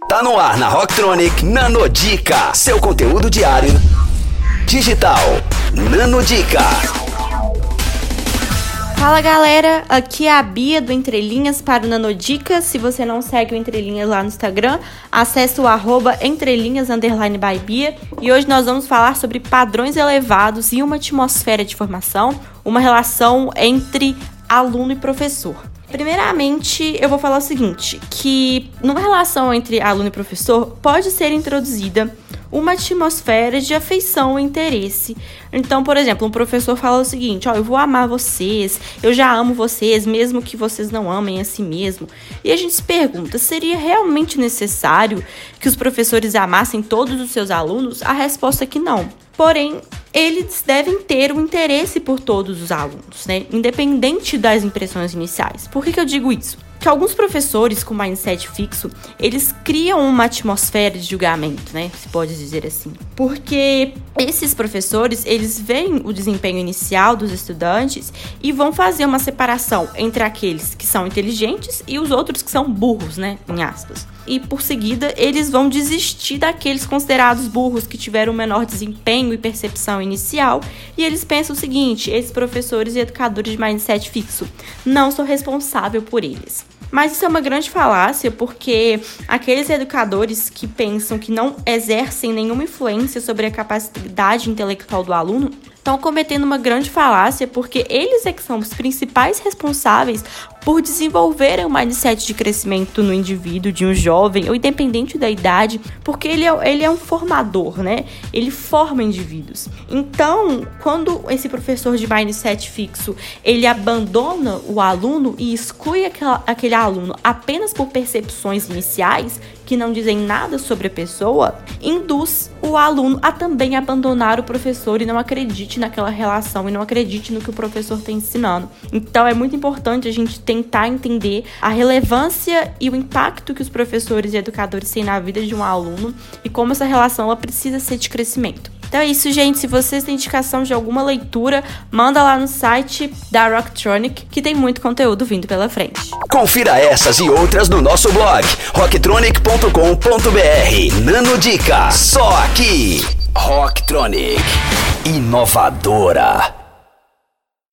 Tá no ar na Rocktronic Nanodica, seu conteúdo diário digital. Nanodica. Fala galera, aqui é a Bia do Entre Linhas para o Nanodica. Se você não segue o Entre Linhas lá no Instagram, acesse o @entrelinhas_by Bia. E hoje nós vamos falar sobre padrões elevados e uma atmosfera de formação, uma relação entre aluno e professor. Primeiramente, eu vou falar o seguinte, que numa relação entre aluno e professor pode ser introduzida uma atmosfera de afeição e interesse. Então, por exemplo, um professor fala o seguinte, eu vou amar vocês, eu já amo vocês, mesmo que vocês não amem a si mesmo. E a gente se pergunta, seria realmente necessário que os professores amassem todos os seus alunos? A resposta é que não. Porém, eles devem ter um interesse por todos os alunos, né? Independente das impressões iniciais. Por que eu digo isso? Que alguns professores com mindset fixo, eles criam uma atmosfera de julgamento, né? Se pode dizer assim. Porque esses professores, eles veem o desempenho inicial dos estudantes e vão fazer uma separação entre aqueles que são inteligentes e os outros que são burros, né? Em aspas. E, por seguida, eles vão desistir daqueles considerados burros que tiveram menor desempenho e percepção inicial. E eles pensam o seguinte, esses professores e educadores de mindset fixo, não sou responsável por eles. Mas isso é uma grande falácia, porque aqueles educadores que pensam que não exercem nenhuma influência sobre a capacidade intelectual do aluno estão cometendo uma grande falácia, porque eles é que são os principais responsáveis por desenvolverem um mindset de crescimento no indivíduo, de um jovem, ou independente da idade, porque ele é um formador, né? Ele forma indivíduos. Então, quando esse professor de mindset fixo, ele abandona o aluno e exclui aquele aluno apenas por percepções iniciais, que não dizem nada sobre a pessoa, induz o aluno a também abandonar o professor e não acredite naquela relação e não acredite no que o professor está ensinando. Então é muito importante a gente tentar entender a relevância e o impacto que os professores e educadores têm na vida de um aluno e como essa relação ela precisa ser de crescimento. Então é isso, gente. Se vocês têm indicação de alguma leitura, manda lá no site da Rocktronic, que tem muito conteúdo vindo pela frente. Confira essas e outras no nosso blog, rocktronic.com.br. Nanodica, só aqui. Rocktronic, inovadora.